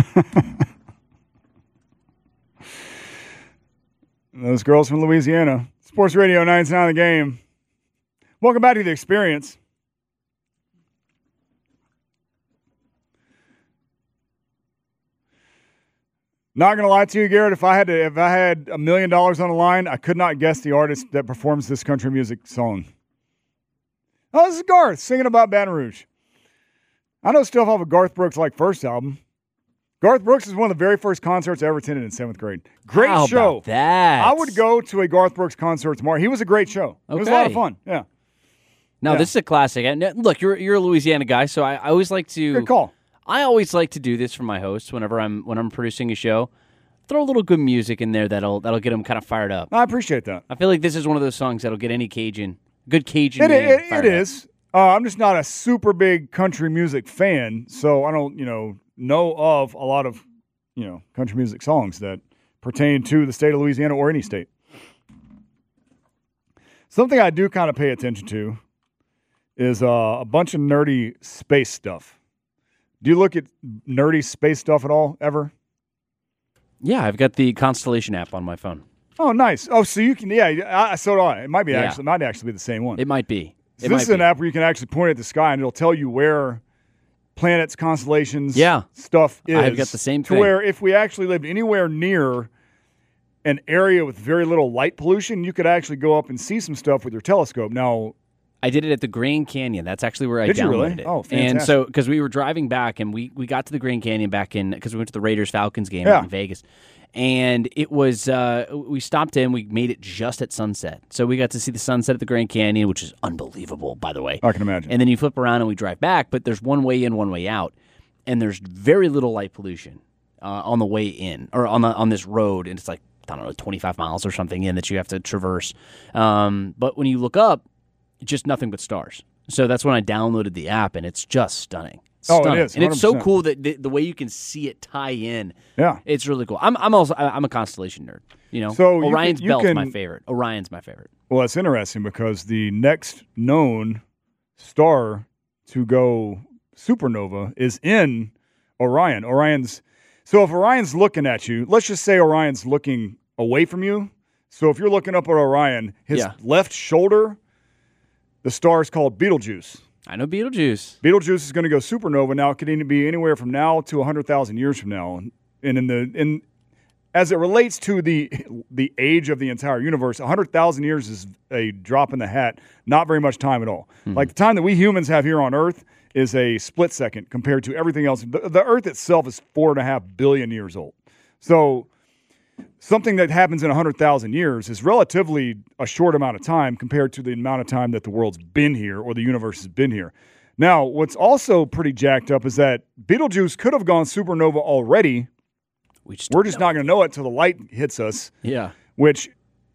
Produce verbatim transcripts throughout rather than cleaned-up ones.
Those girls from Louisiana. Sports Radio ninety-nine The Game. Welcome back to The Experience. Not gonna lie to you, Garrett. If I had to, if I had a million dollars on the line, I could not guess the artist that performs this country music song. Oh, this is Garth singing about Baton Rouge. I know stuff off of Garth Brooks' like first album. Garth Brooks is one of the very first concerts I ever attended in seventh grade. Great How show. About that? I would go to a Garth Brooks concert tomorrow. He was a great show. Okay. It was a lot of fun. Yeah. No, yeah. this is a classic. And look, you're you're a Louisiana guy, so I, I always like to. Good call. I always like to do this for my hosts whenever I'm when I'm producing a show. Throw a little good music in there that'll that'll get them kind of fired up. I appreciate that. I feel like this is one of those songs that'll get any Cajun, good Cajun. It, man it, fired it up. is. Uh, I'm just not a super big country music fan, so I don't, you know, know of a lot of, you know, country music songs that pertain to the state of Louisiana or any state. Something I do kind of pay attention to is uh, a bunch of nerdy space stuff. Do you look at nerdy space stuff at all, ever? Yeah, I've got the Constellation app on my phone. Oh, nice. Oh, so you can, yeah, I, so do I. It might be Yeah. actually, it might actually be the same one. It might be. So It this might is an be. app where you can actually point at the sky and it'll tell you where planets, constellations, Yeah. stuff is. I've got the same to thing. where if we actually lived anywhere near an area with very little light pollution, you could actually go up and see some stuff with your telescope. Now, I did it at the Grand Canyon. That's actually where I Did downloaded you really? it. Oh, And fantastic. so, because we were driving back, and we, we got to the Grand Canyon back in, because we went to the Raiders-Falcons game Yeah. out in Vegas. And it was, uh, we stopped in, we made it just at sunset. So we got to see the sunset at the Grand Canyon, which is unbelievable, by the way. I can imagine. And then you flip around and we drive back, but there's one way in, one way out. And there's very little light pollution uh, on the way in, or on the, on this road. And it's like, I don't know, twenty-five miles or something in that you have to traverse. Um, but when you look up, just nothing but stars. So that's when I downloaded the app, and it's just stunning. Oh, it Stunning. is, and it's so one hundred percent. cool that the, the way you can see it tie in. Yeah. It's really cool. I'm I'm also I'm a constellation nerd. You know, So you can- Orion's you Belt's can- my favorite. Orion's my favorite. Well, it's interesting because the next known star to go supernova is in Orion. Orion's so if Orion's looking at you, let's just say Orion's looking away from you. So if you're looking up at Orion, his Yeah. left shoulder, the star is called Betelgeuse. I know Beetlejuice. Betelgeuse is going to go supernova now. It could be anywhere from now to one hundred thousand years from now. And in the in as it relates to the the age of the entire universe, one hundred thousand years is a drop in the hat. Not very much time at all. Hmm. Like the time that we humans have here on Earth is a split second compared to everything else. The, the Earth itself is four and a half billion years old. So something that happens in one hundred thousand years is relatively a short amount of time compared to the amount of time that the world's been here or the universe has been here. Now, what's also pretty jacked up is that Betelgeuse could have gone supernova already. We just We're just not going to know it till the light hits us, Yeah. which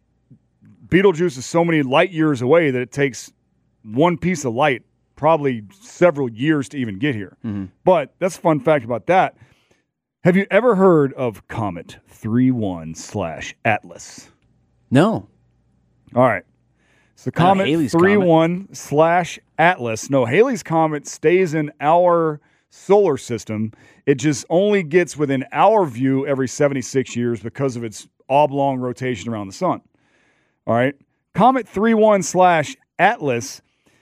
Betelgeuse is so many light years away that it takes one piece of light probably several years to even get here. Mm-hmm. But that's a fun fact about that. Have you ever heard of Comet thirty-one slash Atlas? No. All right. So Not Comet Halley's thirty-one slash Atlas. No, Halley's Comet stays in our solar system. It just only gets within our view every seventy-six years because of its oblong rotation around the sun. All right. Comet thirty-one slash Atlas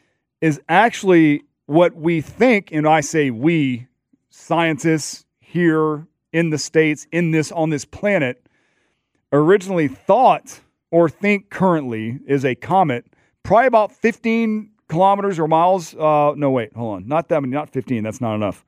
is actually what we think, and I say we, scientists here in the States, in this, on this planet, originally thought or think currently is a comet, probably about fifteen kilometers or miles. Uh, no, wait, hold on. Not that many, not fifteen. That's not enough.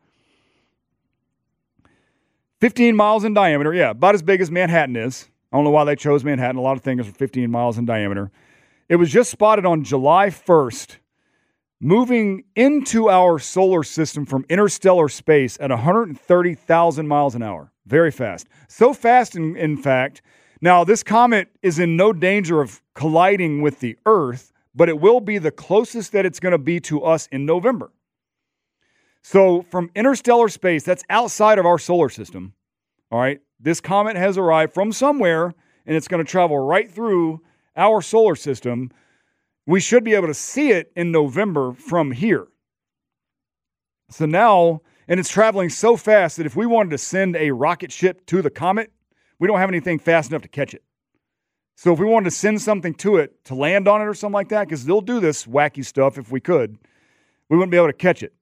fifteen miles in diameter. Yeah, about as big as Manhattan is. I don't know why they chose Manhattan. A lot of things are fifteen miles in diameter. It was just spotted on July first, moving into our solar system from interstellar space at one hundred thirty thousand miles an hour. Very fast. So fast, in, in fact. Now, this comet is in no danger of colliding with the Earth, but it will be the closest that it's going to be to us in November. So from interstellar space, that's outside of our solar system, all right, this comet has arrived from somewhere, and it's going to travel right through our solar system. We should be able to see it in November from here. So now and it's traveling so fast that if we wanted to send a rocket ship to the comet, we don't have anything fast enough to catch it. So if we wanted to send something to it to land on it or something like that, because they'll do this wacky stuff if we could, we wouldn't be able to catch it.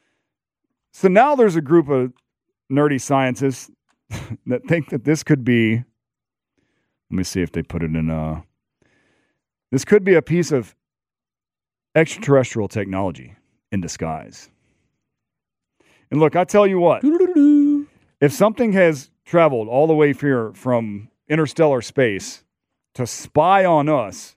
So now there's a group of nerdy scientists that think that this could be, let me see if they put it in, uh, this could be a piece of extraterrestrial technology in disguise. And look, I tell you what, if something has traveled all the way here from interstellar space to spy on us,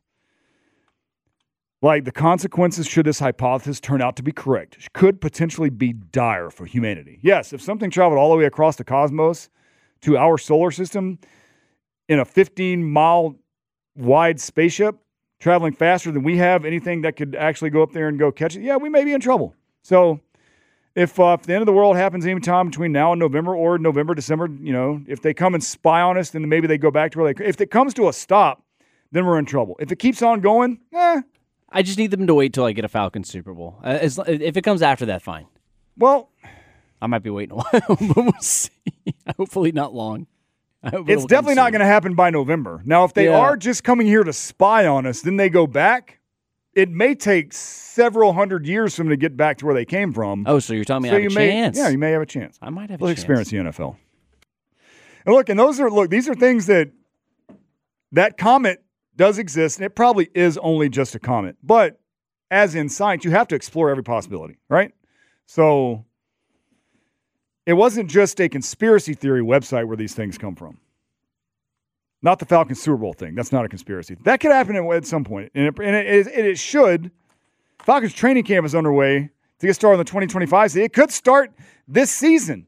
like the consequences, should this hypothesis turn out to be correct, could potentially be dire for humanity. Yes, if something traveled all the way across the cosmos to our solar system in a fifteen-mile wide spaceship, traveling faster than we have anything that could actually go up there and go catch it, yeah, we may be in trouble. So if, uh, if the end of the world happens anytime between now and November or November, December, you know, if they come and spy on us, then maybe they go back to where they, if it comes to a stop, then we're in trouble. If it keeps on going, eh. I just need them to wait till I get a Falcons Super Bowl. Uh, as, if it comes after that, fine. Well, I might be waiting a while, but we'll see. Hopefully not long. It's definitely not going to happen by November. Now, if they yeah. are just coming here to spy on us, then they go back. It may take several hundred years for them to get back to where they came from. Oh, so you're telling me so I have you a may, chance? Yeah, you may have a chance. I might have Let's a chance. experience the N F L. And look, and those are look. These are things that that comet does exist, and it probably is only just a comet. But as in science, you have to explore every possibility, right? So it wasn't just a conspiracy theory website where these things come from. Not the Falcons Super Bowl thing. That's not a conspiracy. That could happen at some point, and it, and it, it, it should. Falcons training camp is underway to get started in the twenty twenty-five season. It could start this season.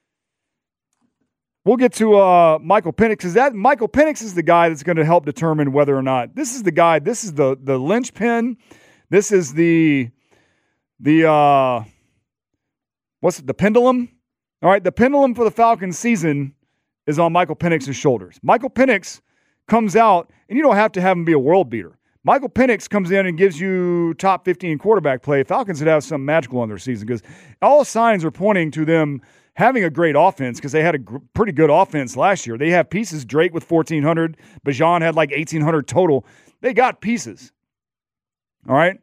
We'll get to uh, Michael Penix, because that Michael Penix is the guy that's going to help determine whether or not this is the guy. This is the the linchpin. This is the the uh, what's it, the pendulum? All right, the pendulum for the Falcons season is on Michael Penix's shoulders. Michael Penix comes out, and you don't have to have him be a world beater. Michael Penix comes in and gives you top fifteen quarterback play. Falcons would have something magical on their season, because all signs are pointing to them having a great offense, because they had a gr- pretty good offense last year. They have pieces. Drake with fourteen hundred. Bijan had like eighteen hundred total. They got pieces. All right?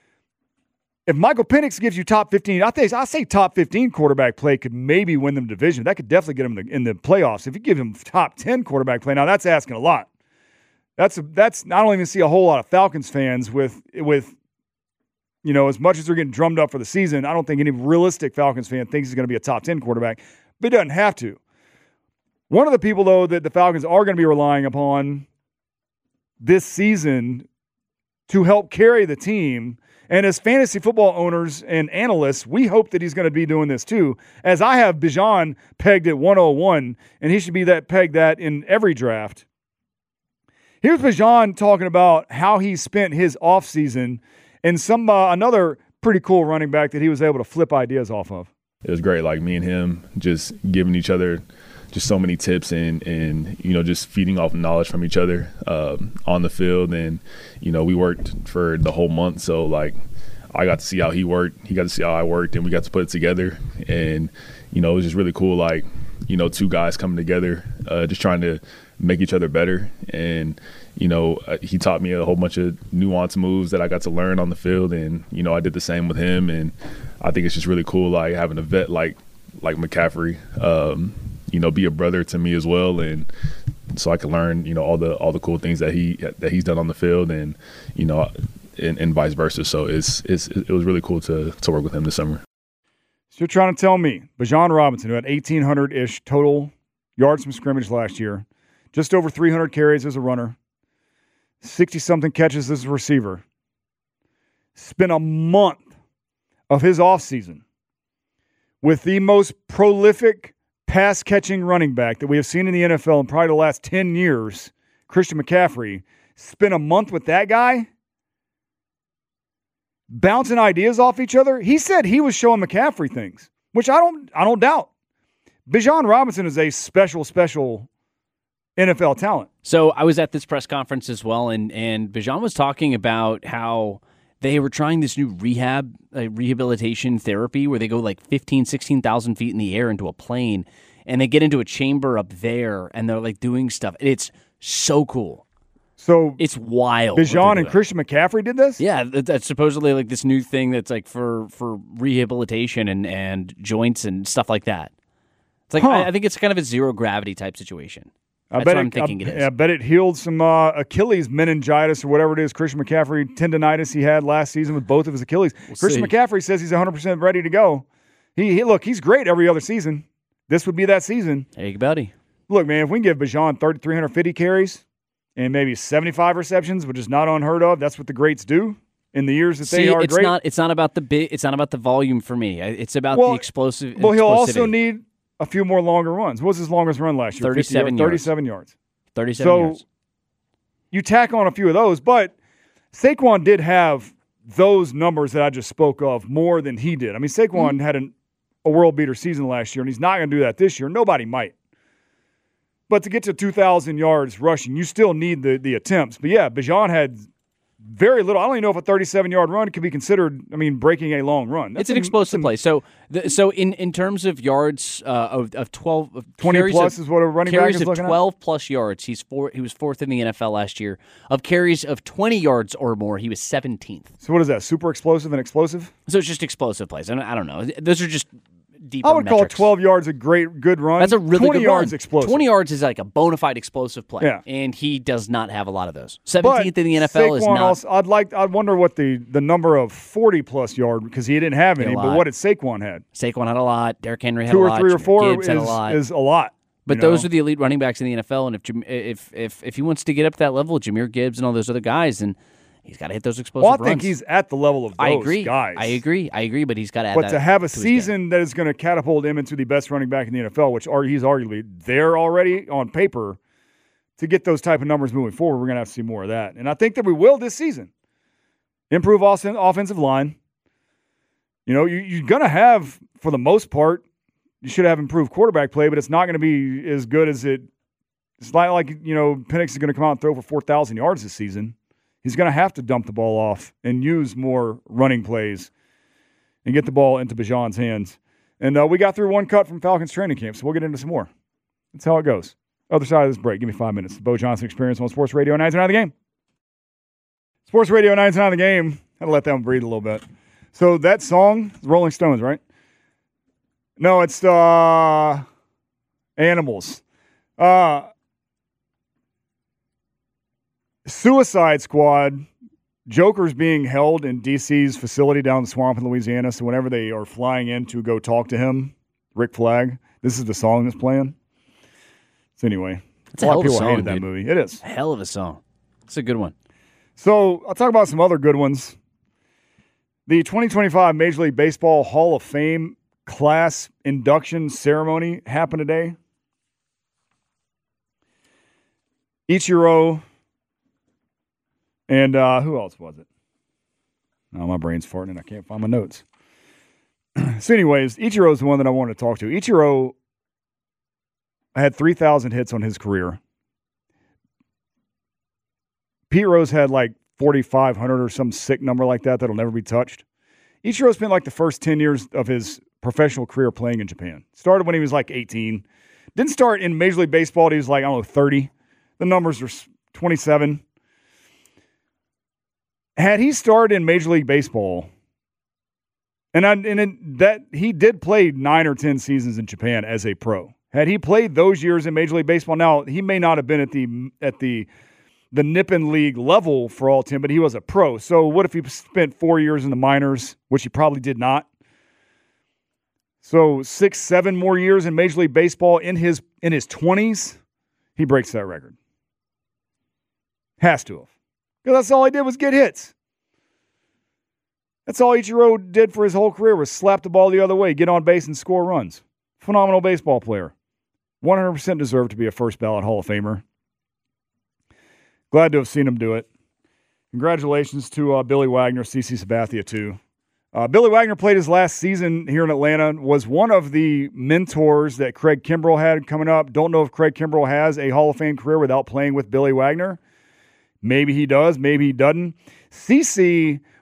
If Michael Penix gives you top fifteen, I think I say top fifteen quarterback play could maybe win them division. That could definitely get them in the, in the playoffs. If you give him top ten quarterback play, now that's asking a lot. That's a, that's I don't even see a whole lot of Falcons fans with with you know, as much as they're getting drummed up for the season. I don't think any realistic Falcons fan thinks he's going to be a top ten quarterback, but he doesn't have to. One of the people though that the Falcons are going to be relying upon this season to help carry the team. And as fantasy football owners and analysts, we hope that he's going to be doing this too, as I have Bijan pegged at one oh one, and he should be that pegged that in every draft. Here's Bijan talking about how he spent his offseason and some uh, another pretty cool running back that he was able to flip ideas off of. It was great, like me and him just giving each other just so many tips and, and you know, just feeding off knowledge from each other um, on the field. And, you know, we worked for the whole month. So, like, I got to see how he worked. He got to see how I worked, and we got to put it together. And, you know, it was just really cool, like, you know, two guys coming together, uh, just trying to make each other better. And, you know, he taught me a whole bunch of nuanced moves that I got to learn on the field. And, you know, I did the same with him. And I think it's just really cool, like, having a vet like like McCaffrey, um, you know, be a brother to me as well, and so I can learn, you know, all the all the cool things that he that he's done on the field, and you know, and, and vice versa. So it's it's it was really cool to to work with him this summer. So you're trying to tell me Bijan Robinson, who had eighteen hundred ish total yards from scrimmage last year, just over three hundred carries as a runner, sixty something catches as a receiver, spent a month of his offseason with the most prolific pass-catching running back that we have seen in the N F L in probably the last ten years, Christian McCaffrey, spent a month with that guy, bouncing ideas off each other. He said he was showing McCaffrey things, which I don't I don't doubt. Bijan Robinson is a special, special N F L talent. So I was at this press conference as well, and, and Bijan was talking about how they were trying this new rehab, uh, rehabilitation therapy where they go like fifteen, sixteen thousand feet in the air into a plane, and they get into a chamber up there, and they're like doing stuff. It's so cool. So it's wild. Bijan and Christian McCaffrey did this? Yeah, that, that's supposedly like this new thing that's like for, for rehabilitation and, and joints and stuff like that. It's like, huh. I, I think it's kind of a zero gravity type situation. That's I bet what I'm it, thinking I, it is. I bet it healed some uh, Achilles meningitis or whatever it is, Christian McCaffrey tendonitis he had last season with both of his Achilles. We'll Christian see. McCaffrey says he's one hundred percent ready to go. He, he Look, he's great every other season. This would be that season. There you go, buddy. Look, man, if we can give Bijan three hundred fifty carries and maybe seventy-five receptions, which is not unheard of, that's what the greats do in the years that See, they are it's great. Not, it's not about the big, it's not about the volume for me. It's about well, the explosive. Well, he'll also explosivity. need a few more longer runs. What was his longest run last year? thirty-seven yards. thirty-seven yards. thirty-seven so yards. You tack on a few of those, but Saquon did have those numbers that I just spoke of more than he did. I mean, Saquon mm-hmm. had an, a world beater season last year, and he's not going to do that this year. Nobody might. But to get to two thousand yards rushing, you still need the, the attempts. But yeah, Bijan had very little. I don't even know if a thirty-seven-yard run could be considered, I mean, breaking a long run. That's it's an explosive play. So the, so in, in terms of yards uh, of, of twelve of twenty plus of, is what a running back is of looking twelve at? plus yards. He's four, he was fourth in the N F L last year. Of carries of twenty yards or more, he was seventeenth. So what is that, super explosive and explosive? So it's just explosive plays. I don't, I don't know. Those are just deeper I would metrics. call twelve yards a great, good run. That's a really twenty good yards run. explosive. twenty yards is like a bona fide explosive play. Yeah. And he does not have a lot of those. seventeenth but in the N F L Saquon is not. Also, I'd like. I'd wonder what the, the number of forty-plus yard, because he didn't have any, but what did Saquon had? Saquon had a lot. Derrick Henry had Two a or lot. three or Jahmyr four Gibbs is, had a lot. is a lot. But you those know? are the elite running backs in the N F L, and if if if if he wants to get up to that level, Jahmyr Gibbs and all those other guys, then he's got to hit those explosive Well, I runs. think he's at the level of those I agree. guys. I agree. I agree, but he's got to add But that to have a to his season that is going to catapult him into the best running back in the N F L, which are, he's arguably there already on paper, to get those type of numbers moving forward, we're going to have to see more of that. And I think that we will this season. Improve offen- offensive line. You know, you, you're going to have, for the most part, you should have improved quarterback play, but it's not going to be as good as it – it's not like, you know, Penix is going to come out and throw for four thousand yards this season. He's going to have to dump the ball off and use more running plays and get the ball into Bijan's hands. And uh, we got through one cut from Falcons training camp, so we'll get into some more. That's how it goes. Other side of this break. Give me five minutes. The Bo Johnson Experience on Sports Radio ninety-nine The Game. Sports Radio ninety-nine The Game. Had to let that one breathe a little bit. So that song, Rolling Stones, right? No, it's uh, Animals. Uh, Suicide Squad. Joker's being held in D C's facility down the swamp in Louisiana, so whenever they are flying in to go talk to him, Rick Flag, this is the song that's playing. So anyway, it's a, a lot hell of of a people song, hated dude. that movie. It is. Hell of a song. It's a good one. So I'll talk about some other good ones. The twenty twenty-five Major League Baseball Hall of Fame class induction ceremony happened today. Ichiro and uh, who else was it? Oh, my brain's farting and I can't find my notes. So anyways, Ichiro's the one that I wanted to talk to. Ichiro had three thousand hits on his career. Pete Rose had like forty-five hundred or some sick number like that that'll never be touched. Ichiro spent like the first ten years of his professional career playing in Japan. Started when he was like eighteen. Didn't start in Major League Baseball till he was like, I don't know, thirty. The numbers are twenty-seven. Had he started in Major League Baseball, and, I, and it, that he did play nine or ten seasons in Japan as a pro. Had he played those years in Major League Baseball, now he may not have been at the at the the Nippon League level for all ten, but he was a pro. So what if he spent four years in the minors, which he probably did not? So six, seven more years in Major League Baseball in his in his twenties, he breaks that record. Has to have. Because that's all he did was get hits. That's all Ichiro did for his whole career was slap the ball the other way, get on base, and score runs. Phenomenal baseball player. one hundred percent deserved to be a first ballot Hall of Famer. Glad to have seen him do it. Congratulations to uh, Billy Wagner, CeCe Sabathia, too. Uh, Billy Wagner played his last season here in Atlanta, was one of the mentors that Craig Kimbrell had coming up. Don't know if Craig Kimbrell has a Hall of Fame career without playing with Billy Wagner. Maybe he does, maybe he doesn't. CeCe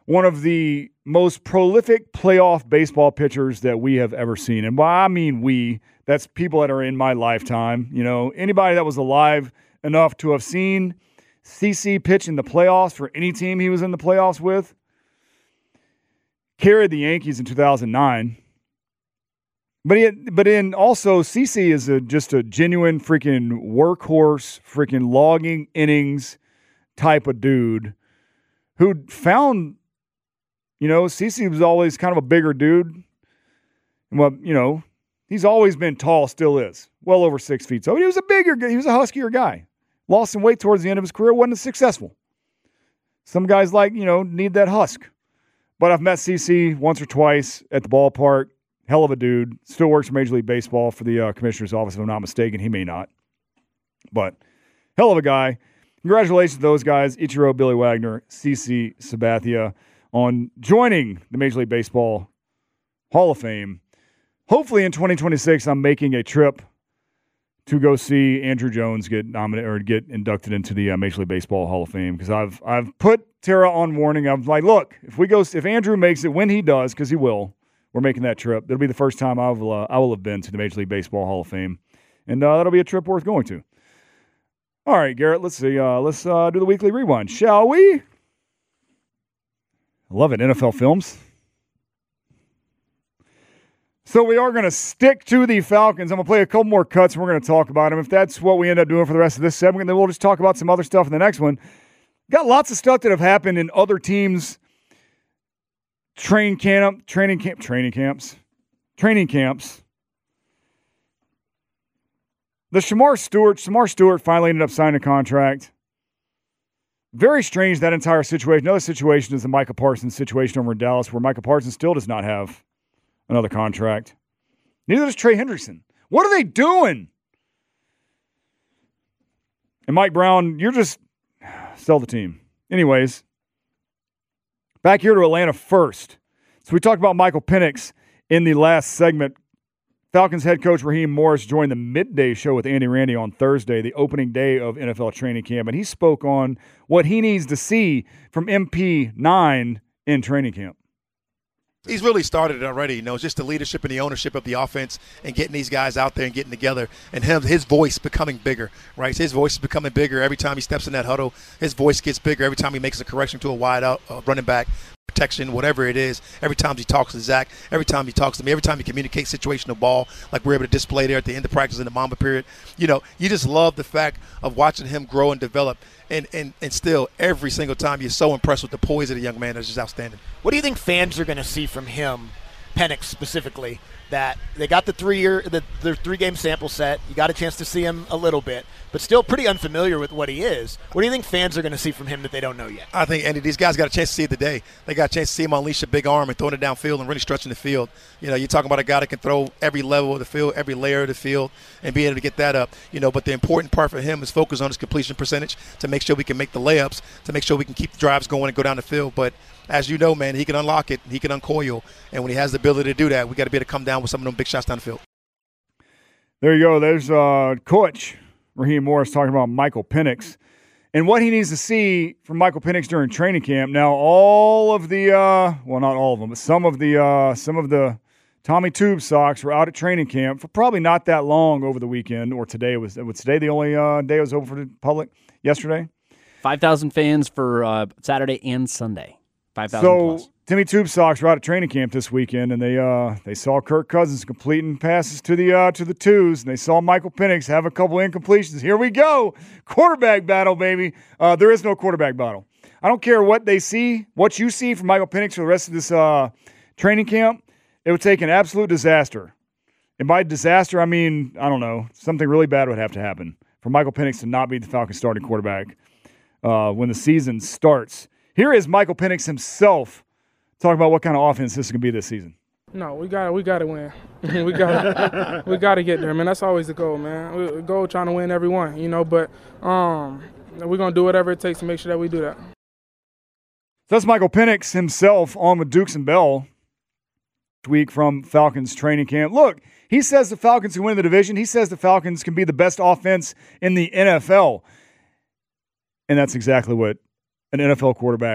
one of the most prolific playoff baseball pitchers that we have ever seen. And by I mean we, that's people that are in my lifetime. You know, anybody that was alive enough to have seen C C pitch in the playoffs for any team he was in the playoffs with. Carried the Yankees in two thousand nine. But he, but in also, C C is a, just a genuine freaking workhorse, freaking logging innings type of dude who found, you know, C C was always kind of a bigger dude. Well, you know, he's always been tall, still is. Well over six feet. So he was a bigger guy. He was a huskier guy. Lost some weight towards the end of his career. Wasn't as successful. Some guys like, you know, need that husk. But I've met C C once or twice at the ballpark. Hell of a dude. Still works for Major League Baseball for the uh, commissioner's office, if I'm not mistaken. He may not. But hell of a guy. Congratulations to those guys, Ichiro, Billy Wagner, C C Sabathia, on joining the Major League Baseball Hall of Fame. Hopefully in twenty twenty-six, I'm making a trip to go see Andrew Jones get nominated or get inducted into the uh, Major League Baseball Hall of Fame, because I've I've put Tara on warning. I'm like, look, if we go, if Andrew makes it, when he does, because he will, we're making that trip. It'll be the first time I will uh, I will have been to the Major League Baseball Hall of Fame, and uh, that'll be a trip worth going to. All right, Garrett, let's see. Uh, let's uh, do the weekly rewind, shall we? I love it, N F L films. So we are going to stick to the Falcons. I'm going to play a couple more cuts, and we're going to talk about them. If that's what we end up doing for the rest of this segment, then we'll just talk about some other stuff in the next one. Got lots of stuff that have happened in other teams' train camp, training camp, training camps, training camps. The Shamar Stewart, Shamar Stewart finally ended up signing a contract. Very strange, that entire situation. Another situation is the Micah Parsons situation over in Dallas, where Micah Parsons still does not have another contract. Neither does Trey Hendrickson. What are they doing? And Mike Brown, you're just sell the team. Anyways, back here to Atlanta first. So we talked about Michael Penix in the last segment. Falcons head coach Raheem Morris joined the midday show with Andy Randy on Thursday, the opening day of N F L training camp, and he spoke on what he needs to see from M P nine in training camp. He's really started it already, you know, just the leadership and the ownership of the offense and getting these guys out there and getting together, and him, his voice becoming bigger, right? His voice is becoming bigger every time he steps in that huddle. His voice gets bigger every time he makes a correction to a wide out uh, running back, protection, whatever it is. Every time he talks to Zach, every time he talks to me, every time he communicates situational ball, like we're able to display there at the end of practice in the Mamba period. You know, you just love the fact of watching him grow and develop. And, and, and still, every single time, you're so impressed with the poise of the young man. That's just outstanding. What do you think fans are going to see from him, Penix specifically, that they got the three-year, the, the three-game sample set, you got a chance to see him a little bit, but still pretty unfamiliar with what he is. What do you think fans are going to see from him that they don't know yet? I think, Andy, these guys got a chance to see it today. They got a chance to see him unleash a big arm and throwing it downfield and really stretching the field. You know, you're talking about a guy that can throw every level of the field, every layer of the field, and be able to get that up. You know, but the important part for him is focus on his completion percentage to make sure we can make the layups, to make sure we can keep the drives going and go down the field. But as you know, man, he can unlock it, he can uncoil, and when he has the ability to do that, we got to be able to come down with some of them big shots down the field. There you go. There's uh, Coach Raheem Morris talking about Michael Penix and what he needs to see from Michael Penix during training camp. Now, all of the, uh, well, not all of them, but some of the, uh, some of the Tommy Tube Sox were out at training camp for probably not that long over the weekend, or today was. Was today the only uh, day it was open for the public? Yesterday, five thousand fans for uh, Saturday and Sunday. Five thousand so, plus. Timmy Tube Sox were out at training camp this weekend, and they uh, they saw Kirk Cousins completing passes to the uh, to the twos, and they saw Michael Penix have a couple incompletions. Here we go, quarterback battle, baby. Uh, there is no quarterback battle. I don't care what they see, what you see from Michael Penix for the rest of this uh, training camp. It would take an absolute disaster, and by disaster I mean I don't know, something really bad would have to happen for Michael Penix to not be the Falcons' starting quarterback uh, when the season starts. Here is Michael Penix himself talking about what kind of offense this is going to be this season. No, we got we got to win. we got we got to get there, man. That's always the goal, man. We, the goal trying to win every one, you know. But um, we're gonna do whatever it takes to make sure that we do that. So that's Michael Penix himself on with Dukes and Bell this week from Falcons training camp. Look, he says the Falcons can win the division. He says the Falcons can be the best offense in the N F L, and that's exactly what an N F L quarterback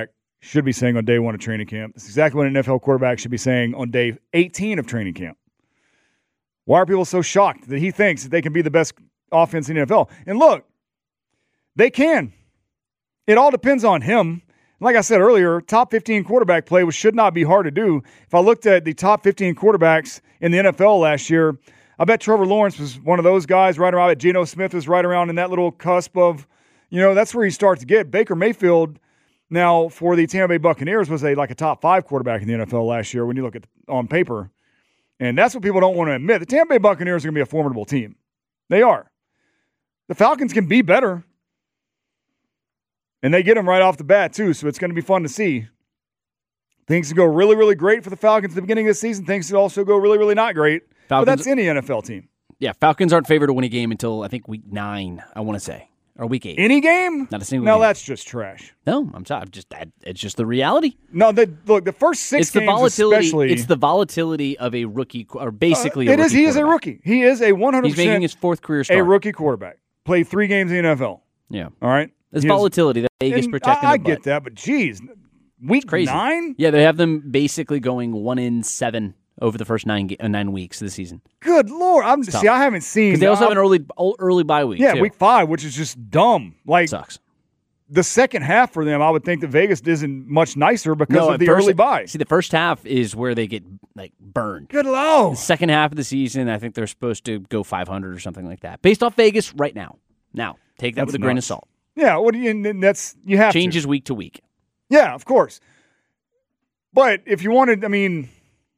should be saying on day one of training camp. It's exactly what an N F L quarterback should be saying on day eighteen of training camp. Why are people so shocked that he thinks that they can be the best offense in the N F L? And look, they can. It all depends on him. Like I said earlier, top fifteen quarterback play should not be hard to do. If I looked at the top fifteen quarterbacks in the N F L last year, I bet Trevor Lawrence was one of those guys right around it. Geno Smith was right around in that little cusp of, you know, that's where you start to get. Baker Mayfield, now for the Tampa Bay Buccaneers, was a like a top five quarterback in the N F L last year when you look at on paper. And that's what people don't want to admit. The Tampa Bay Buccaneers are going to be a formidable team. They are. The Falcons can be better. And they get them right off the bat, too, so it's going to be fun to see. Things can go really, really great for the Falcons at the beginning of the season. Things can also go really, really not great. Falcons, but that's any N F L team. Yeah, Falcons aren't favored to win a game until, I think, week nine, I want to say. Or week eight. Any game? Not a single no, game. No, that's just trash. No, I'm sorry. I'm just, it's just the reality. No, the, look, the first six it's the games volatility, especially. It's the volatility of a rookie, or basically uh, a it rookie is. He is a rookie. He is a one hundred percent He's making his fourth career start. A rookie quarterback. Played three games in the N F L. Yeah. All right? It's he volatility that Vegas protecting I, I the get that, but geez, week crazy. nine? Yeah, they have them basically going one in seven over the first nine uh, nine weeks of the season. Good Lord. I'm See, tough. I haven't seen. Because they also have an early early bye week, Yeah, too. week five, which is just dumb. Like, sucks. The second half for them, I would think that Vegas isn't much nicer because no, of the first, early bye. See, the first half is where they get like burned. Good Lord. The second half of the season, I think they're supposed to go five hundred or something like that, based off Vegas right now. Now, take that that's with a nuts. grain of salt. Yeah, what do you? And that's you have changes to. week to week. Yeah, of course. But if you wanted, I mean,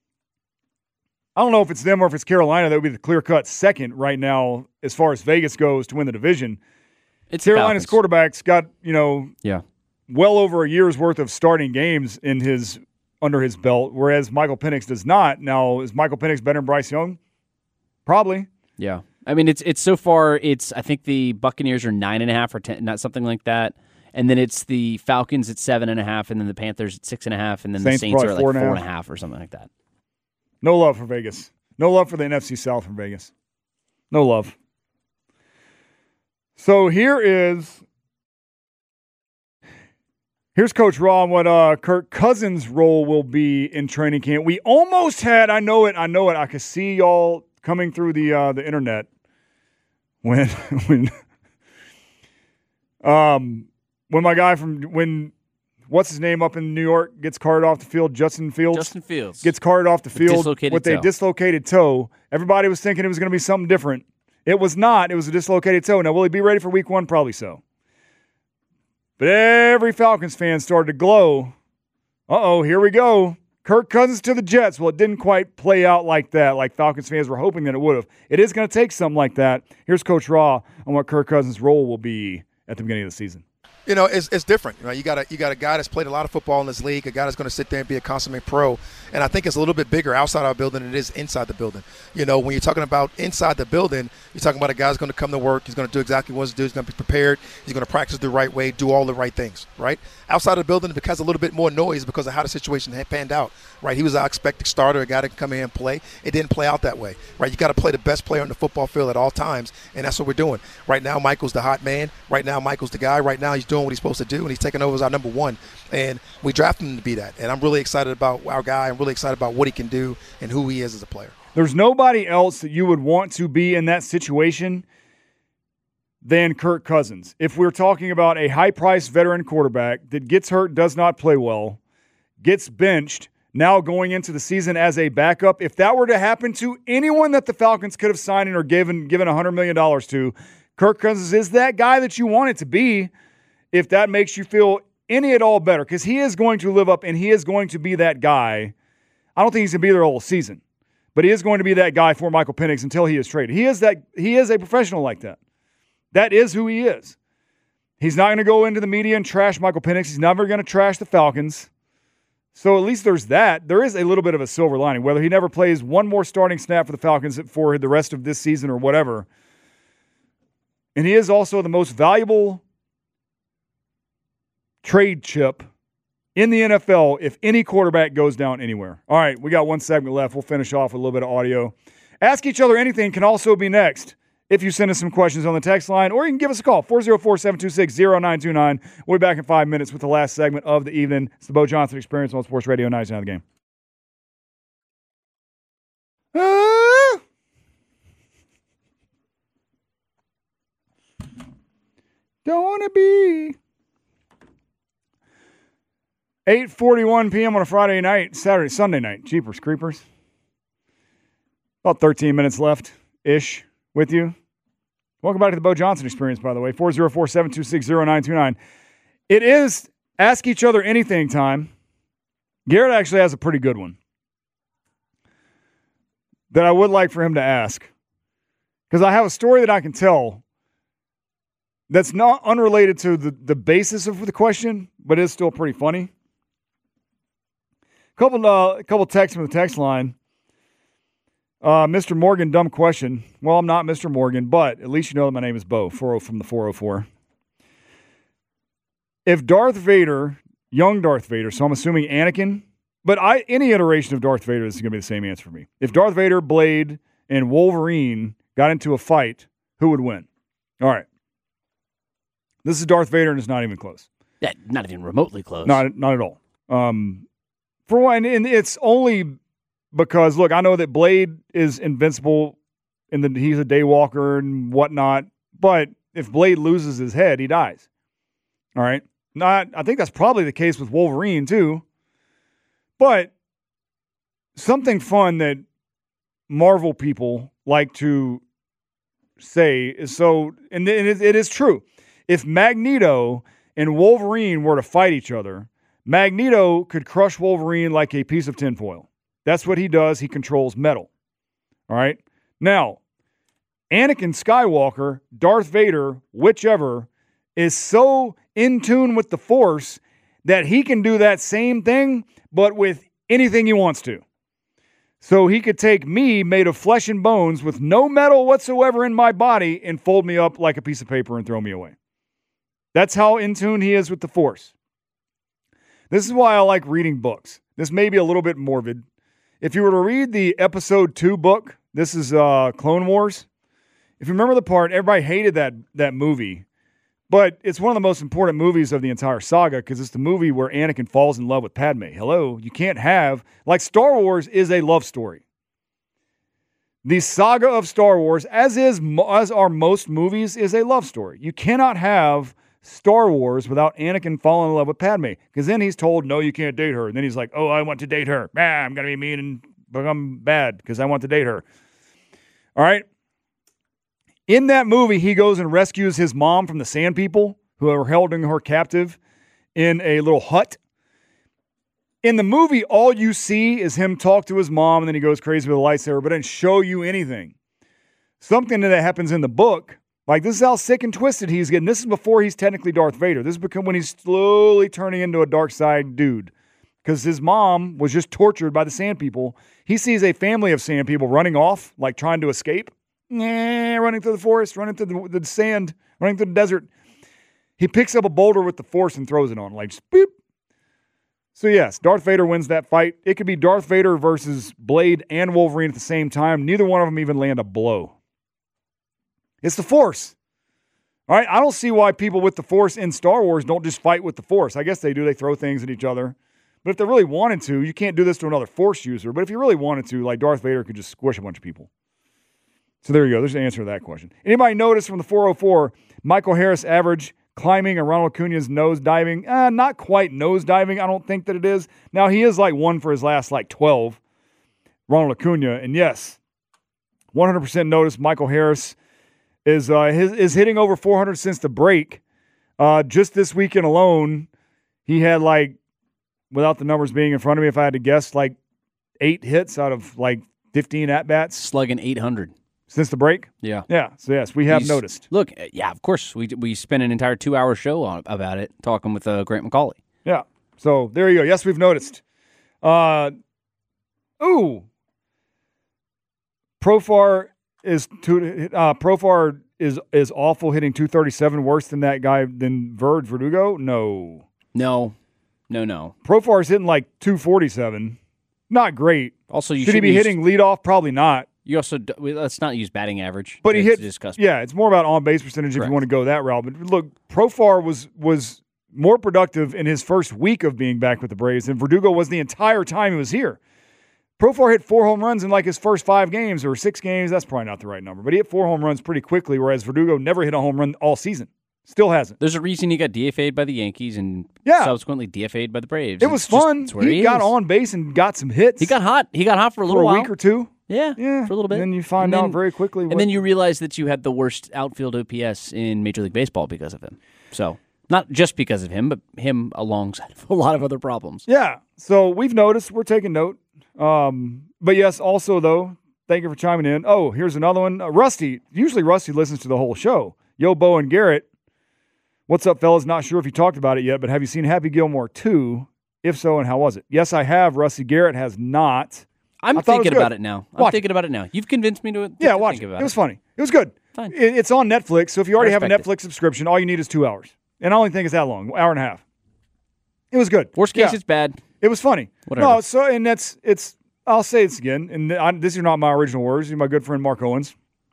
I don't know if it's them or if it's Carolina that would be the clear-cut second right now as far as Vegas goes to win the division. It's Carolina's quarterback's got, you know, yeah, well over a year's worth of starting games in his under his belt, whereas Michael Penix does not. Now, is Michael Penix better than Bryce Young? Probably. Yeah. I mean, it's it's so far, it's I think the Buccaneers are nine and a half or ten, not something like that. And then it's the Falcons at seven and a half, and then the Panthers at six and a half, and then Saints the Saints are like four and, four and a half or something like that. No love for Vegas. No love for the N F C South from Vegas. No love. So here is here's Coach Raw on what uh, Kirk Cousins' role will be in training camp. We almost had, I know it, I know it. I could see y'all coming through the uh, the internet when when um when my guy from when what's his name up in New York gets carted off the field, Justin Fields. Justin Fields gets carted off the field with toe. a dislocated toe. Everybody was thinking it was going to be something different. It was not. It was a dislocated toe. Now, will he be ready for week one? Probably so. But every Falcons fan started to glow. Uh-oh, here we go. Kirk Cousins to the Jets. Well, it didn't quite play out like that, like Falcons fans were hoping that it would have. It is going to take something like that. Here's Coach Raw on what Kirk Cousins' role will be at the beginning of the season. You know, it's it's different. You know, you got a you got a guy that's played a lot of football in this league, a guy that's going to sit there and be a consummate pro. And I think it's a little bit bigger outside our building than it is inside the building. You know, when you're talking about inside the building, you're talking about a guy who's going to come to work. He's going to do exactly what he's going to do. He's going to be prepared. He's going to practice the right way, do all the right things, right? Outside of the building, it becomes a little bit more noise because of how the situation had panned out, right? He was our expected starter, a guy that can come in and play. It didn't play out that way, right? You got to play the best player on the football field at all times, and that's what we're doing. Right now, Michael's the hot man. Right now, Michael's the guy. Right now, he's doing what he's supposed to do, and he's taking over as our number one. And we drafted him to be that. And I'm really excited about our guy. I'm really excited about what he can do and who he is as a player. There's nobody else that you would want to be in that situation than Kirk Cousins. If we're talking about a high-priced veteran quarterback that gets hurt, does not play well, gets benched, now going into the season as a backup, if that were to happen to anyone that the Falcons could have signed or given given one hundred million dollars to, Kirk Cousins is that guy that you want it to be, if that makes you feel any at all better, because he is going to live up and he is going to be that guy. I don't think he's going to be there all season, but he is going to be that guy for Michael Penix until he is traded. He is that. He is a professional like that. That is who he is. He's not going to go into the media and trash Michael Penix. He's never going to trash the Falcons. So at least there's that. There is a little bit of a silver lining. Whether he never plays one more starting snap for the Falcons for the rest of this season or whatever. And he is also the most valuable trade chip in the N F L if any quarterback goes down anywhere. All right, we got one segment left. We'll finish off with a little bit of audio. Ask Each Other Anything can also be next. if you send us some questions on the text line, or you can give us a call, four oh four, seven two six, oh nine two nine. We'll be back in five minutes with the last segment of the evening. It's the Bo Johnson Experience on Sports Radio ninety-nine The Game. Ah! Don't want to be. eight forty-one p.m. on a Friday night, Saturday, Sunday night. Jeepers creepers. About thirteen minutes left-ish with you. Welcome back to the Bo Johnson Experience, by the way. four oh four, seven two six, oh nine two nine. It is Ask Each Other Anything time. Garrett actually has a pretty good one that I would like for him to ask. Because I have a story that I can tell that's not unrelated to the, the basis of the question, but is still pretty funny. Couple uh, a couple texts from the text line. Uh, Mister Morgan, dumb question. Well, I'm not Mister Morgan, but at least you know that my name is Bo, four oh from the four oh four. If Darth Vader, young Darth Vader, so I'm assuming Anakin, but I any iteration of Darth Vader, this is going to be the same answer for me. If Darth Vader, Blade, and Wolverine got into a fight, who would win? All right. This is Darth Vader, and it's not even close. Yeah, not even remotely close. Not, not at all. Um, for one, and it's only because, look, I know that Blade is invincible, and that he's a daywalker and whatnot, but if Blade loses his head, he dies. All right? Not, I think that's probably the case with Wolverine, too. But something fun that Marvel people like to say is so, and it, it is true. If Magneto and Wolverine were to fight each other, Magneto could crush Wolverine like a piece of tinfoil. That's what he does. He controls metal. All right? Now, Anakin Skywalker, Darth Vader, whichever, is so in tune with the Force that he can do that same thing, but with anything he wants to. So he could take me, made of flesh and bones, with no metal whatsoever in my body, and fold me up like a piece of paper and throw me away. That's how in tune he is with the Force. This is why I like reading books. This may be a little bit morbid. If you were to read the episode two book, this is uh, Clone Wars. If you remember the part, everybody hated that, that movie. But it's one of the most important movies of the entire saga because it's the movie where Anakin falls in love with Padme. Hello, you can't have... Like, Star Wars is a love story. The saga of Star Wars, as is as are most movies, is a love story. You cannot have Star Wars without Anakin falling in love with Padme. Because then he's told, no, you can't date her. And then he's like, oh, I want to date her. Ah, I'm going to be mean and become bad because I want to date her. All right? In that movie, he goes and rescues his mom from the Sand People who are holding her captive in a little hut. In the movie, all you see is him talk to his mom, and then he goes crazy with a lightsaber, but didn't show you anything. Something that happens in the book, like this is how sick and twisted he's getting. This is before he's technically Darth Vader. This is become when he's slowly turning into a dark side dude. Because his mom was just tortured by the Sand People. He sees a family of Sand People running off, like trying to escape. Nah, running through the forest, running through the, the sand, running through the desert. He picks up a boulder with the Force and throws it on, like, just boop. So yes, Darth Vader wins that fight. It could be Darth Vader versus Blade and Wolverine at the same time. Neither one of them even land a blow. It's the Force. All right, I don't see why people with the Force in Star Wars don't just fight with the Force. I guess they do. They throw things at each other. But if they really wanted to, you can't do this to another Force user. But if you really wanted to, like Darth Vader could just squish a bunch of people. So there you go. There's the answer to that question. Anybody notice from the four oh four, Michael Harris average climbing and Ronald Acuna's nose diving? Uh, not quite nose diving. I don't think that it is. Now, he is like one for his last like twelve, Ronald Acuna. And yes, one hundred percent notice Michael Harris is uh, his, is hitting over four hundred since the break. Uh, just this weekend alone, he had like, without the numbers being in front of me, if I had to guess, like eight hits out of like fifteen at-bats. Slugging eight hundred. Since the break? Yeah. Yeah. So, yes, we have He's, noticed. Look, yeah, of course. We we spent an entire two-hour show on, about it, talking with uh, Grant McCauley. Yeah. So, there you go. Yes, we've noticed. Uh, ooh. Profar is two, uh, Profar is is awful, hitting two thirty-seven, worse than that guy, than Verd Verdugo? No. No. No, no. Profar's hitting like two forty-seven. Not great. Also, you should he be use, hitting leadoff? Probably not. You also d- let's not use batting average. But to, he hit. to discuss. Yeah, it's more about on base percentage if Correct. you want to go that route. But look, Profar was was more productive in his first week of being back with the Braves than Verdugo was the entire time he was here. Profar hit four home runs in like his first five games or six games. That's probably not the right number, but he hit four home runs pretty quickly, whereas Verdugo never hit a home run all season. Still hasn't. There's a reason he got D F A'd by the Yankees and Yeah. subsequently D F A'd by the Braves. It was It's just- fun. it's where He he got is. on base and got some hits. He got hot. He got hot for a for little a while. week or two. Yeah, Yeah, for a little bit. And then you find And out then- very quickly. And what- then you realize that you had the worst outfield O P S in Major League Baseball because of him. So not just because of him, but him alongside a lot of other problems. Yeah. So we've noticed. We're taking note. Um, but yes, also, though, thank you for chiming in. Oh, here's another one. Uh, Rusty. Usually Rusty listens to the whole show. Yo, Bo and Garrett. What's up, fellas? Not sure if you talked about it yet, but have you seen Happy Gilmore two? If so, and how was it? Yes, I have. Rusty Garrett has not. I'm I thought it was thinking good. about it now. I'm Watch thinking about it now. You've convinced me to, to Yeah, to watch think it. about It was funny. It was good. Fine. It, it's on Netflix, so if you already have a respect Netflix subscription, all you need is two hours. And I only think it's that long, hour and a half. It was good. Worst case, Yeah. it's bad. It was funny. Whatever. No, so and that's it's. I'll say this again, and I, these are not my original words. These are my good friend Mark Owens.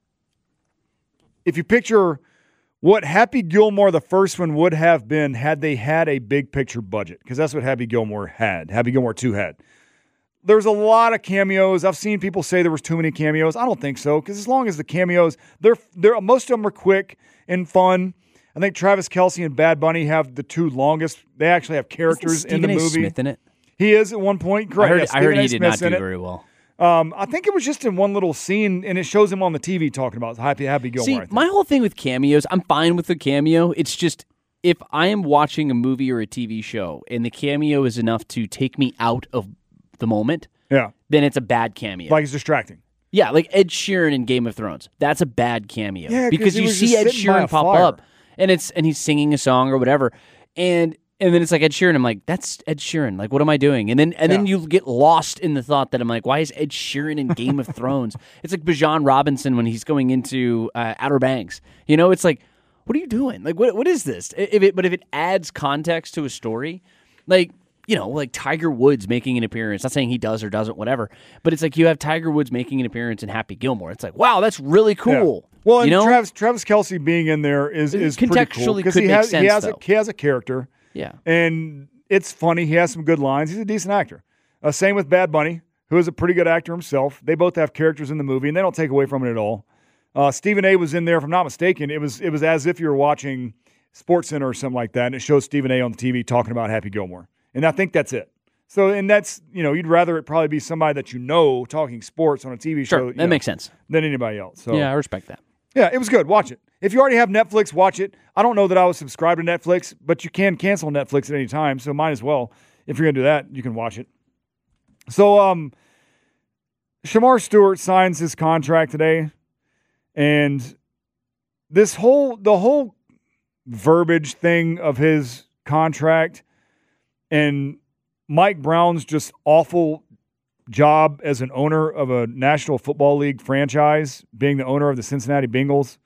If you picture what Happy Gilmore, the first one, would have been had they had a big picture budget, because that's what Happy Gilmore had. Happy Gilmore two had. There's a lot of cameos. I've seen people say there was too many cameos. I don't think so, because as long as the cameos, they're they're most of them are quick and fun. I think Travis Kelce and Bad Bunny have the two longest. They actually have characters Isn't in the Stephen A. movie. Smith in it? He is at one point. Correct. I heard, Yeah, I Stephen heard A. he did Smith's not in do it. very well. Um, I think it was just in one little scene, and it shows him on the T V talking about Happy Happy Gilmore. See, I think. my whole thing with cameos, I'm fine with the cameo. It's just if I am watching a movie or a T V show and the cameo is enough to take me out of the moment, yeah, then it's a bad cameo. like it's distracting. Yeah, like Ed Sheeran in Game of Thrones. That's a bad cameo. Yeah, 'cause because he you was see just Ed sitting by a Sheeran pop fire. up and it's and he's singing a song or whatever. And and then it's like Ed Sheeran. I'm like, that's Ed Sheeran. Like, what am I doing? And then and then Yeah. you get lost in the thought that I'm like, why is Ed Sheeran in Game of Thrones? It's like Bijan Robinson when he's going into uh, Outer Banks. You know, it's like, what are you doing? Like, what what is this? If it but if it adds context to a story, like. You know, like Tiger Woods making an appearance. Not saying he does or doesn't, whatever. But it's like you have Tiger Woods making an appearance in Happy Gilmore. It's like, wow, that's really cool. Yeah. Well, and you know, Travis Travis Kelce being in there is is pretty cool Contextually because could he make has he sense, has a, though. he has a character. yeah. And it's funny. He has some good lines. He's a decent actor. Uh, same with Bad Bunny, who is a pretty good actor himself. They both have characters in the movie, and they don't take away from it at all. Uh, Stephen A. was in there, if I'm not mistaken. It was it was as if you were watching SportsCenter or something like that, and it shows Stephen A. on the T V talking about Happy Gilmore. And I think that's it. So, and that's, you know, you'd rather it probably be somebody that you know talking sports on a T V Sure, show. you that know, makes sense. Than anybody else. So, Yeah, I respect that. yeah, it was good. Watch it. If you already have Netflix, watch it. I don't know that I was subscribed to Netflix, but you can cancel Netflix at any time, so might as well. If you're going to do that, you can watch it. So, um, Shamar Stewart signs his contract today, and this whole, the whole verbiage thing of his contract and Mike Brown's just awful job as an owner of a National Football League franchise, being the owner of the Cincinnati Bengals,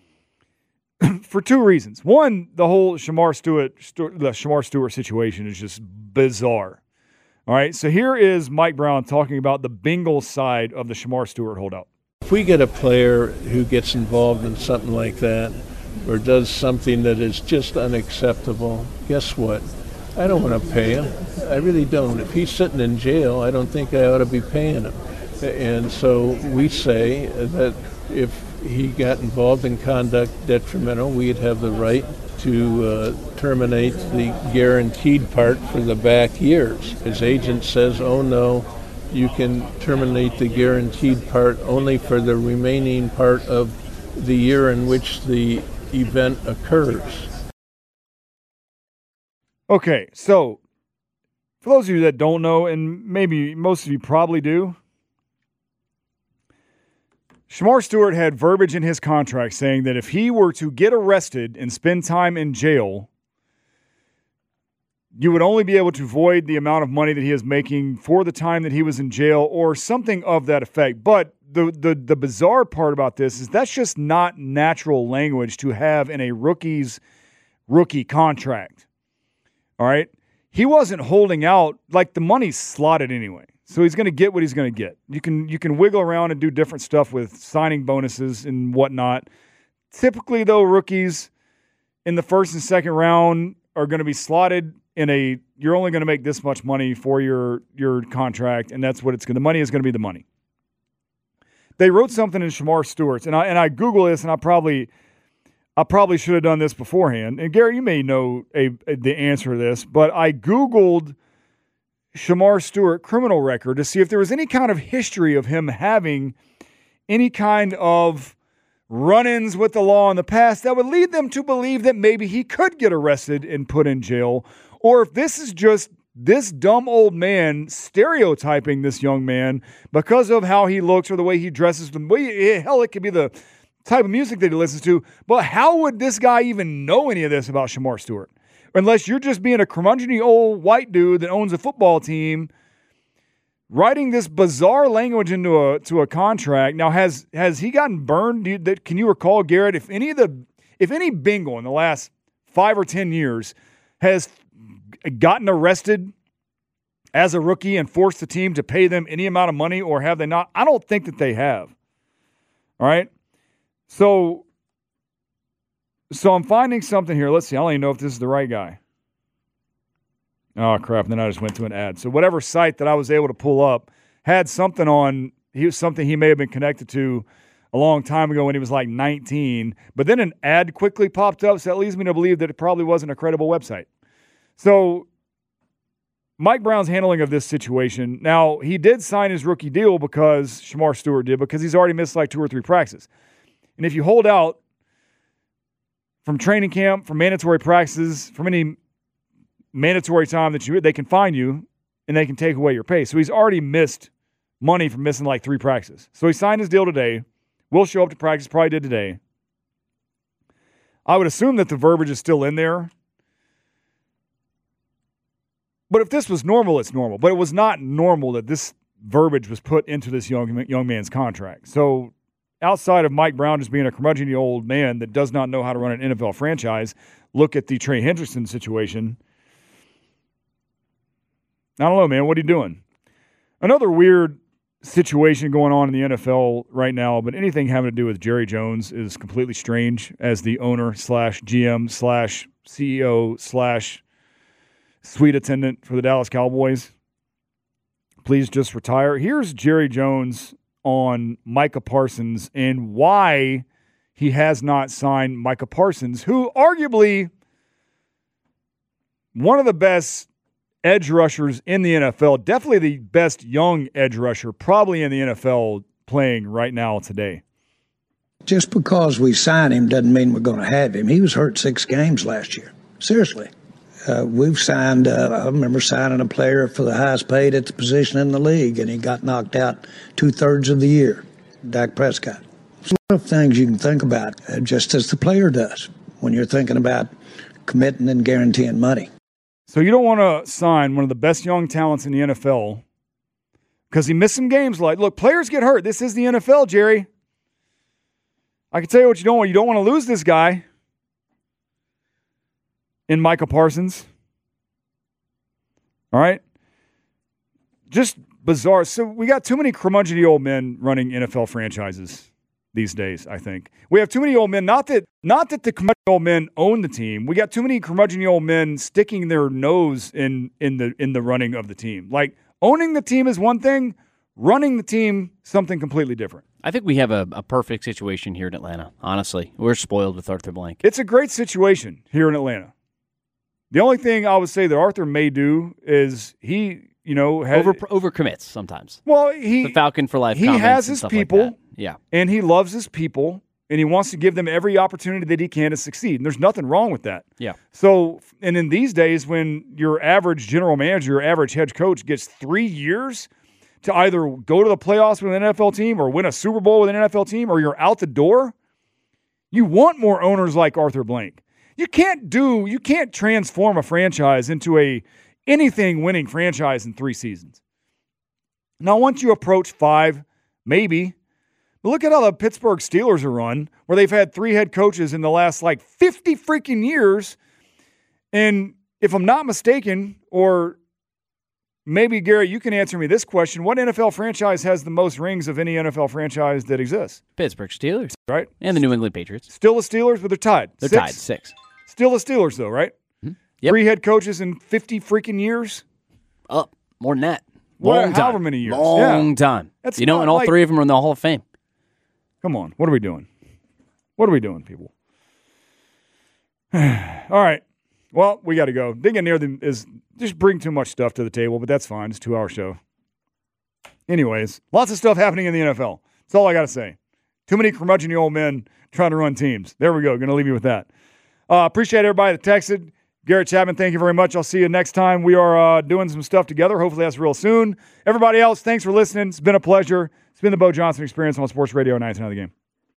for two reasons. One, the whole Shamar Stewart, Stewart, the Shamar Stewart situation is just bizarre. All right, so here is Mike Brown talking about the Bengals side of the Shamar Stewart holdout. If we get a player who gets involved in something like that or does something that is just unacceptable, guess what? I don't want to pay him. I really don't. If he's sitting in jail, I don't think I ought to be paying him. And so we say that if he got involved in conduct detrimental, we'd have the right to uh, terminate the guaranteed part for the back years. His agent says, oh no, you can terminate the guaranteed part only for the remaining part of the year in which the event occurs. Okay, so for those of you that don't know, and maybe most of you probably do, Shamar Stewart had verbiage in his contract saying that if he were to get arrested and spend time in jail, you would only be able to void the amount of money that he is making for the time that he was in jail or something of that effect. But the, the, the bizarre part about this is that's just not natural language to have in a rookie's rookie contract. All right? He wasn't holding out, like the money's slotted anyway. So he's going to get what he's going to get. You can you can wiggle around and do different stuff with signing bonuses and whatnot. Typically, though, rookies in the first and second round are going to be slotted in a, you're only going to make this much money for your your contract, and that's what it's going to, the money is going to be the money. They wrote something in Shamar Stewart's, and I and I Google this, and I probably I probably should have done this beforehand. And Gary, you may know a, a, the answer to this, but I Googled Shamar Stewart criminal record to see if there was any kind of history of him having any kind of run-ins with the law in the past that would lead them to believe that maybe he could get arrested and put in jail, or if this is just this dumb old man stereotyping this young man because of how he looks or the way he dresses, the way, hell, it could be the type of music that he listens to, but how would this guy even know any of this about Shamar Stewart? Unless you're just being a curmudgeony old white dude that owns a football team writing this bizarre language into a to a contract. Now, has has he gotten burned? Do you, that, can you recall, Garrett, if any of the if any bingo in the last five or ten years has gotten arrested as a rookie and forced the team to pay them any amount of money, or have they not? I don't think that they have. All right, so so I'm finding something here. Let's see. I don't even know if this is the right guy. Oh, crap. And then I just went to an ad. So whatever site that I was able to pull up had something on, he was something he may have been connected to a long time ago when he was like nineteen. But then an ad quickly popped up, so that leads me to believe that it probably wasn't a credible website. So Mike Brown's handling of this situation. Now, he did sign his rookie deal because Shamar Stewart did, because he's already missed like two or three practices. And if you hold out from training camp, from mandatory practices, from any mandatory time that you they can fine you and they can take away your pay. So he's already missed money from missing like three practices. So he signed his deal today. Will show up to practice, probably did today. I would assume that the verbiage is still in there. But if this was normal, it's normal. But it was not normal that this verbiage was put into this young young man's contract. So outside of Mike Brown just being a curmudgeony old man that does not know how to run an N F L franchise, look at the Trey Hendrickson situation. I don't know, man. What are you doing? Another weird situation going on in the N F L right now, but anything having to do with Jerry Jones is completely strange as the owner slash G M slash C E O slash suite attendant for the Dallas Cowboys. Please just retire. Here's Jerry Jones on Micah Parsons and why he has not signed Micah Parsons, who arguably one of the best edge rushers in the N F L, definitely the best young edge rusher probably in the N F L playing right now today. Just because we sign him doesn't mean we're going to have him. He was hurt six games last year. Seriously. Uh, we've signed, uh, I remember signing a player for the highest paid at the position in the league, and he got knocked out two-thirds of the year, Dak Prescott. There's a lot of things you can think about, uh, just as the player does, when you're thinking about committing and guaranteeing money. So you don't want to sign one of the best young talents in the N F L because he missed some games. Like, look, players get hurt. This is the N F L, Jerry. I can tell you what you don't want. You don't want to lose this guy in Micah Parsons. All right? Just bizarre. So we got too many curmudgeony old men running N F L franchises these days, I think. We have too many old men. Not that not that the curmudgeony old men own the team. We got too many curmudgeony old men sticking their nose in in the in the running of the team. Like, owning the team is one thing, running the team something completely different. I think we have a, a perfect situation here in Atlanta, honestly. We're spoiled with Arthur Blank. It's a great situation here in Atlanta. The only thing I would say that Arthur may do is he, you know, has, Over overcommits sometimes. Well, he the Falcon for life. He has his people, like yeah, and he loves his people, and he wants to give them every opportunity that he can to succeed. And there's nothing wrong with that. Yeah. So, and in these days, when your average general manager, your average head coach gets three years to either go to the playoffs with an N F L team or win a Super Bowl with an N F L team, or you're out the door, you want more owners like Arthur Blank. You can't do, you can't transform a franchise into a anything winning franchise in three seasons. Now, once you approach five, maybe, but look at how the Pittsburgh Steelers are run, where they've had three head coaches in the last like fifty freaking years. And if I'm not mistaken, or maybe, Garrett, you can answer me this question. What N F L franchise has the most rings of any N F L franchise that exists? Pittsburgh Steelers. Right. And the New England Patriots. Still the Steelers, but they're tied. They're Six? tied, six. Still the Steelers, though, right? Mm-hmm. Yep. Three head coaches in fifty freaking years? Up. More than that. Well, Long time. however many years. Long yeah. time. That's you know, not and all like, three of them are in the Hall of Fame. Come on. What are we doing? What are we doing, people? All right. Well, we got to go. Digging near them is just bring too much stuff to the table, but that's fine. It's a two-hour show. Anyways, lots of stuff happening in the N F L. That's all I got to say. Too many curmudgeon old men trying to run teams. There we go. Going to leave you with that. Uh, appreciate everybody that texted. Garrett Chapman, thank you very much. I'll see you next time. We are uh, doing some stuff together. Hopefully that's real soon. Everybody else, thanks for listening. It's been a pleasure. It's been the Bo Johnson Experience on Sports Radio ninety-nine The Game.